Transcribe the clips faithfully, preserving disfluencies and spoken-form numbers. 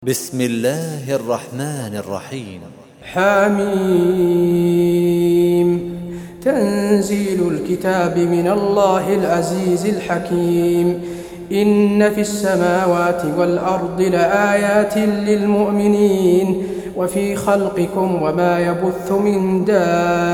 بسم الله الرحمن الرحيم. حميم. تنزيل الكتاب من الله العزيز الحكيم. إن في السماوات والأرض لآيات للمؤمنين وفي خلقكم وما يبث من دابة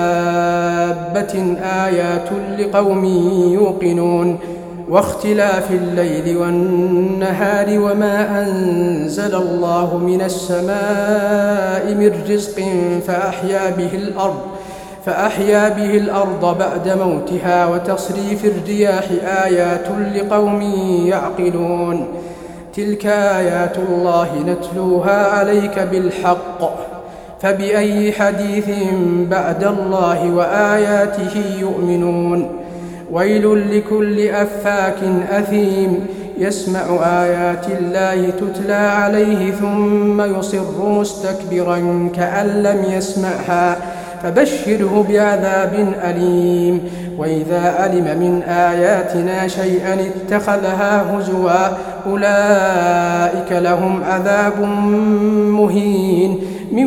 آيات لقوم يوقنون واختلاف الليل والنهار وما أنزل الله من السماء من رزق فأحيا به الأرض فأحيا به الأرض بعد موتها وتصريف الرياح آيات لقوم يعقلون. تلك آيات الله نتلوها عليك بالحق فبأي حديث بعد الله وآياته يؤمنون. ويل لكل أفاك أثيم يسمع آيات الله تتلى عليه ثم يصر مستكبرا كأن لم يسمعها فبشره بعذاب أليم. وإذا علم من آياتنا شيئا اتخذها هزوا أولئك لهم عذاب مهين من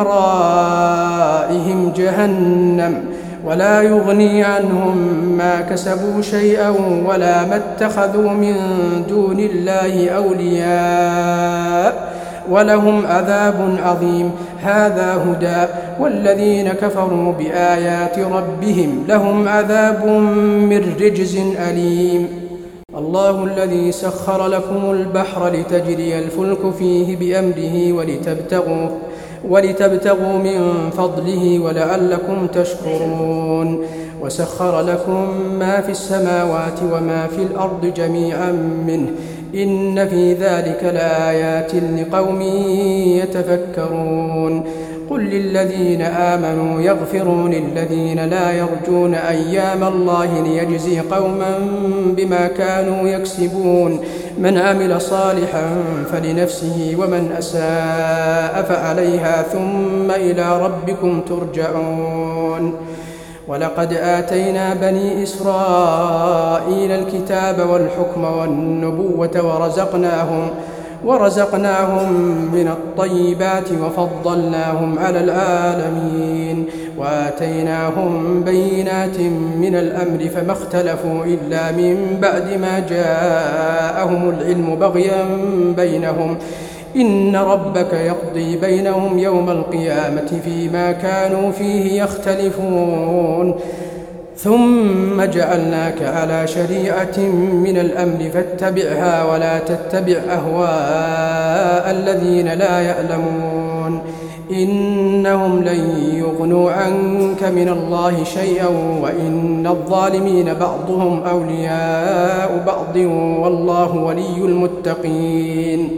ورائهم جهنم ولا يغني عنهم ما كسبوا شيئا ولا ما اتخذوا من دون الله أولياء ولهم عذاب عظيم. هذا هدى والذين كفروا بآيات ربهم لهم عذاب من رجز أليم. الله الذي سخر لكم البحر لتجري الفلك فيه بأمره ولتبتغوا ولتبتغوا من فضله ولعلكم تشكرون. وسخر لكم ما في السماوات وما في الأرض جميعا منه إن في ذلك لآيات لقوم يتفكرون. قل للذين آمنوا يغفروا للذين لا يرجون أيام الله ليجزي قوما بما كانوا يكسبون. من عمل صالحا فلنفسه ومن أساء فعليها ثم إلى ربكم ترجعون. ولقد آتينا بني إسرائيل الكتاب والحكم والنبوة ورزقناهم ورزقناهم من الطيبات وفضلناهم على العالمين وآتيناهم بينات من الأمر فما اختلفوا إلا من بعد ما جاءهم العلم بغيا بينهم. إن ربك يقضي بينهم يوم القيامة فيما كانوا فيه يختلفون. ثم جعلناك على شريعة من الأمر فاتبعها ولا تتبع أهواء الذين لا يعلمون. إنهم لن يغنوا عنك من الله شيئا وإن الظالمين بعضهم أولياء بعض والله ولي المتقين.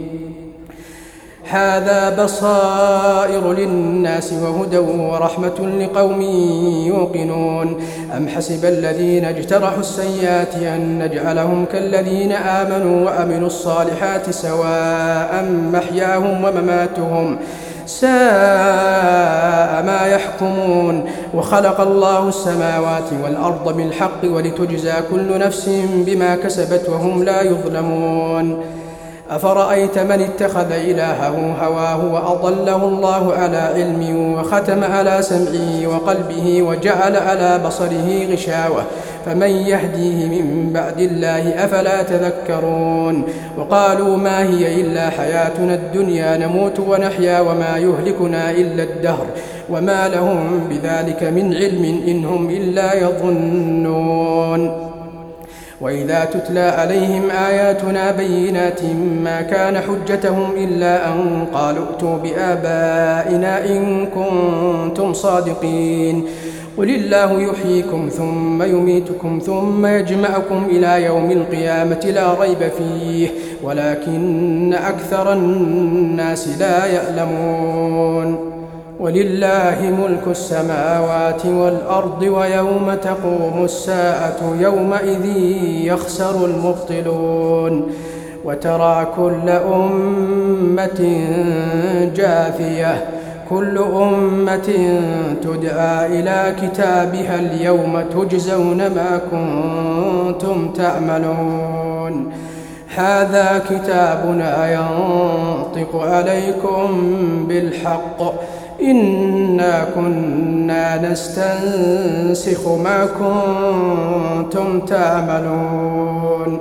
هذا بصائر للناس وهدى ورحمة لقوم يوقنون. أم حسب الذين اجترحوا السيئات أن نجعلهم كالذين آمنوا وعملوا الصالحات سواء محياهم ومماتهم ساء ما يحكمون. وخلق الله السماوات والأرض بالحق ولتجزى كل نفس بما كسبت وهم لا يظلمون. أفرأيت من اتخذ إلهه هواه وأضله الله على علم وختم على سمعه وقلبه وجعل على بصره غشاوة فمن يهديه من بعد الله أفلا تذكرون. وقالوا ما هي إلا حياتنا الدنيا نموت ونحيا وما يهلكنا إلا الدهر وما لهم بذلك من علم إن هم إلا يظنون. وإذا تتلى عليهم آياتنا بينات ما كان حجتهم إلا أن قالوا ائتوا بآبائنا إن كنتم صادقين. قل الله يحييكم ثم يميتكم ثم يجمعكم إلى يوم القيامة لا ريب فيه ولكن أكثر الناس لا يعلمون. ولله ملك السماوات والأرض ويوم تقوم الساعة يومئذ يخسر المبطلون. وترى كل أمة جاثية كل أمة تدعى إلى كتابها اليوم تجزون ما كنتم تعملون. هذا كتابنا ينطق عليكم بالحق إنا كنا نستنسخ ما كنتم تعملون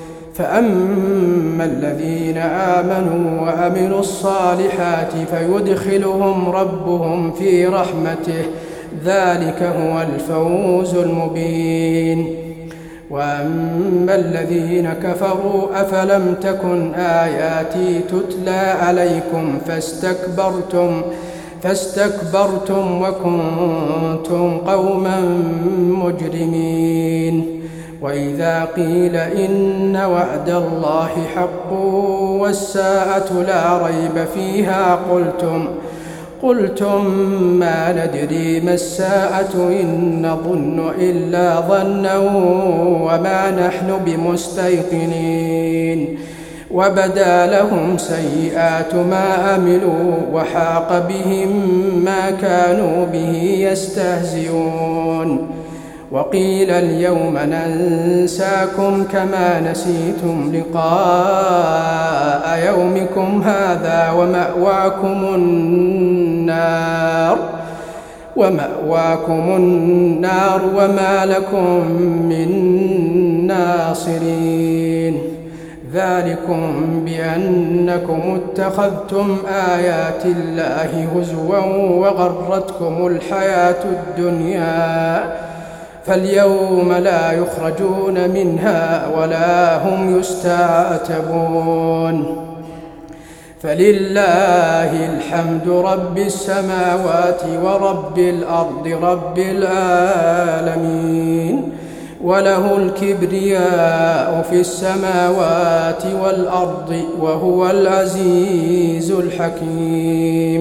فأما الذين آمنوا وعملوا الصالحات فيدخلهم ربهم في رحمته ذلك هو الفوز المبين وأما الذين كفروا أفلم تكن آياتي تتلى عليكم فاستكبرتم فاستكبرتم وكنتم قوما مجرمين وإذا قيل إن وعد الله حق والساعة لا ريب فيها قلتم قلتم ما ندري ما الساعة إن نظن إلا ظنا وما نحن بمستيقنين وبدا لهم سيئات ما عملوا وحاق بهم ما كانوا به يستهزئون وقيل اليوم ننساكم كما نسيتم لقاء يومكم هذا ومأواكم النار ومأواكم النار وما لكم من ناصرين ذلكم بأنكم اتخذتم آيات الله هزوا وغرتكم الحياة الدنيا فاليوم لا يخرجون منها ولا هم يستعتبون فلله الحمد رب السماوات ورب الأرض رب العالمين وله الكبرياء في السماوات والأرض وهو العزيز الحكيم